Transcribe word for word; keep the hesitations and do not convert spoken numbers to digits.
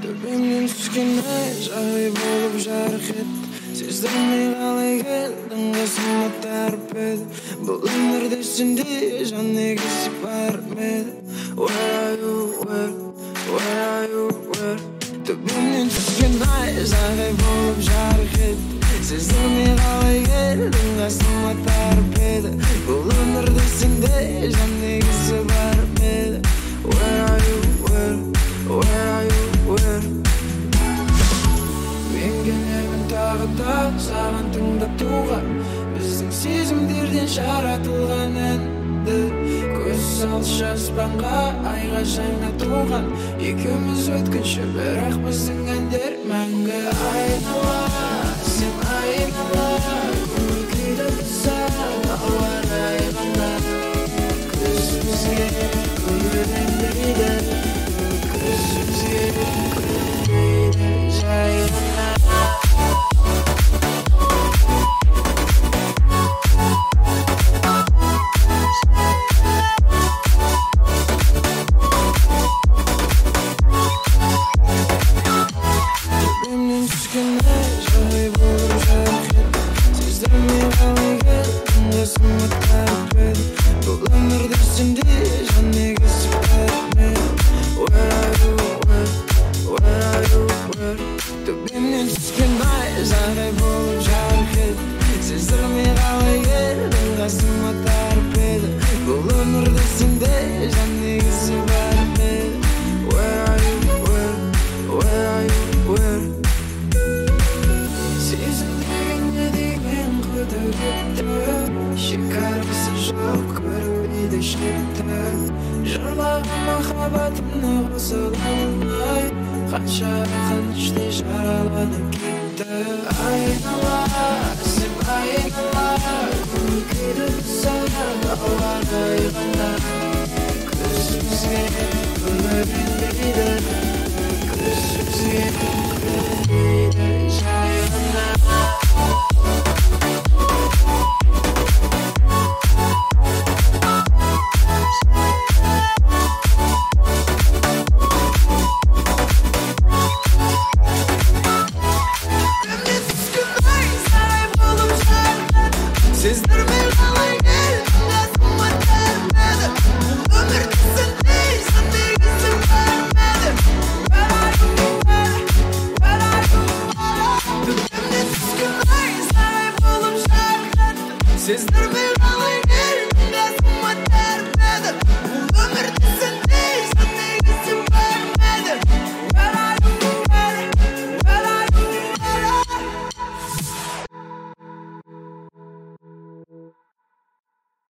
Төбемнен түскен ай жай болып жарық етті. Сездірмей қалай келдің қасыма тәріп еді. Бұл өмірде сенде жан негізі бар ма еді? Where are you, where, where are you, where? Төбемнен түскен ай жай болып жарық етті. Сездірмей қалай келдің қасыма тәріп еді. Бұл өмірде сенде жан негізі бар ма еді? Where are you, where, where are you, where? Мен келемін тағы да саған тыңдап туған, біздің сезімдерден жаратылған әнді. Көз салшы аспанға, айға жаңа туған, екеуміз өткінші, бірақ біздің әндер мәңгі. Айнала, сен айнала, көңіл күйді бұзар ауа райғанда. Көзімізге көрінбейді, көзімізге көрінбейді жай ғана. Төбемнен түскен ай жай болып жарық етті. Сездірмей қалай келдің қасыма тәріп еді. Бұл өмірде сенде жан негізі бар ма еді? Where are you, where, where are you, where? Төбемнен түскен ай жай болып жарық етті. Сездірмей қалай келдің қасыма тәріп еді. Бұл өмірде сенде жан негізі бар ма еді? Where are you, where, where are you, where? Сезім деген не деген құдіретті, шекарасы жоқ көрінбейді шекті. Жырлаған махаббатымны қосыла алмай, қанша қанштай жараланып кетті. Айнала, сен айнала, көңіл күйді бұзар ауа райғанда. Көзімізге көрінбейді, көзімізге көрінбейді жай ғана. Сездірмей қалай келдің қасыма тәріп еді. Бұл өмірде сенде жан негізі бар ма еді? Where are you, where, where are you, where? Төбемнен түскен ай жай болып жарық етті. Сездірмей